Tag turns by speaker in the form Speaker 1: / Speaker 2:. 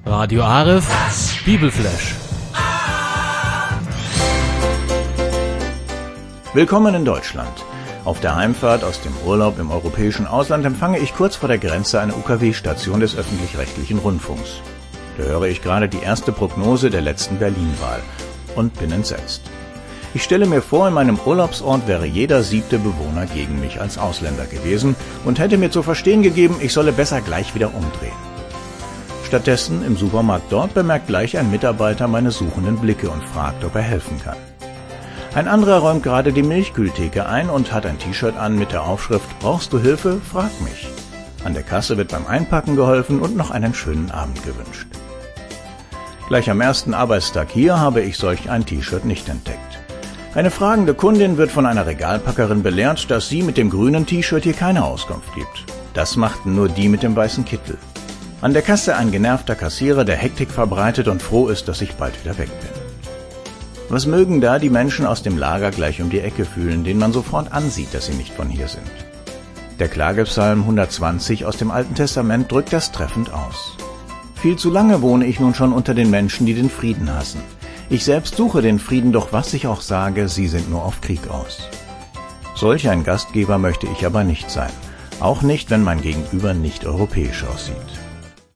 Speaker 1: Radio Aref, Bibelflash.
Speaker 2: Willkommen in Deutschland. Auf der Heimfahrt aus dem Urlaub im europäischen Ausland empfange ich kurz vor der Grenze eine UKW-Station des öffentlich-rechtlichen Rundfunks. Da höre ich gerade die erste Prognose der letzten Berlin-Wahl und bin entsetzt. Ich stelle mir vor, in meinem Urlaubsort wäre jeder 7. Bewohner gegen mich als Ausländer gewesen und hätte mir zu verstehen gegeben, ich solle besser gleich wieder umdrehen. Stattdessen im Supermarkt dort bemerkt gleich ein Mitarbeiter meine suchenden Blicke und fragt, ob er helfen kann. Ein anderer räumt gerade die Milchkühltheke ein und hat ein T-Shirt an mit der Aufschrift »Brauchst du Hilfe? Frag mich«. An der Kasse wird beim Einpacken geholfen und noch einen schönen Abend gewünscht. Gleich am ersten Arbeitstag hier habe ich solch ein T-Shirt nicht entdeckt. Eine fragende Kundin wird von einer Regalpackerin belehrt, dass sie mit dem grünen T-Shirt hier keine Auskunft gibt. Das machten nur die mit dem weißen Kittel. An der Kasse ein genervter Kassierer, der Hektik verbreitet und froh ist, dass ich bald wieder weg bin. Was mögen da die Menschen aus dem Lager gleich um die Ecke fühlen, denen man sofort ansieht, dass sie nicht von hier sind? Der Klagepsalm 120 aus dem Alten Testament drückt das treffend aus. Viel zu lange wohne ich nun schon unter den Menschen, die den Frieden hassen. Ich selbst suche den Frieden, doch was ich auch sage, sie sind nur auf Krieg aus. Solch ein Gastgeber möchte ich aber nicht sein. Auch nicht, wenn mein Gegenüber nicht europäisch aussieht.